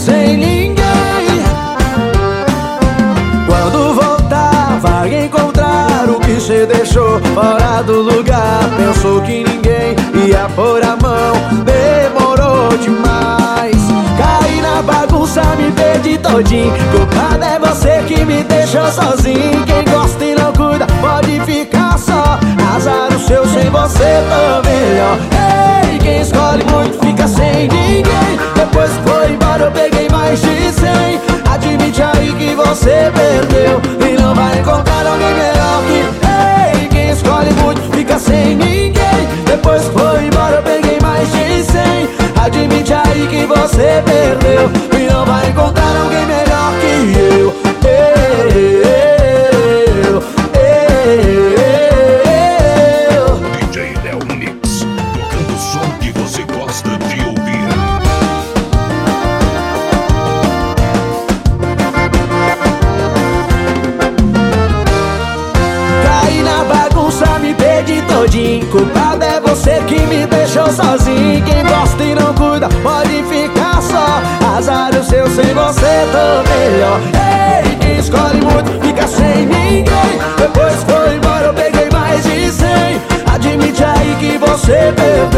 sem ninguém. Quando voltar vai encontrar o que cê deixou fora do lugar. Pensou que ninguém ia pôr a mão, demorou demais. Caí na bagunça, me perdi todinho. Culpado é você que me deixou sozinho. Quem gosta e não cuida pode ficar só. Azar o seu, sem você tô melhor. Ei, quem escolhe muito fica sem ninguém. Depois que foi embora eu peguei mais de 100. Admite aí que você perdeu e não vai encontrar alguém melhor que... Ei, quem escolhe muito fica sem ninguém. Depois que foi embora eu peguei mais de 100. Admite aí que você perdeu e não vai encontrar alguém melhor que eu. DJ Léo Mix, tocando o som que você gosta de ouvir. Caí na bagunça, me perdi todinho. Culpado é você que me deixou sozinho. Quem gosta e não cuida pode ficar só. Azar o seu, sem você tô melhor. Ei, quem escolhe muito fica sem ninguém. Depois foi embora eu peguei mais de 100. Admite aí que você perdeu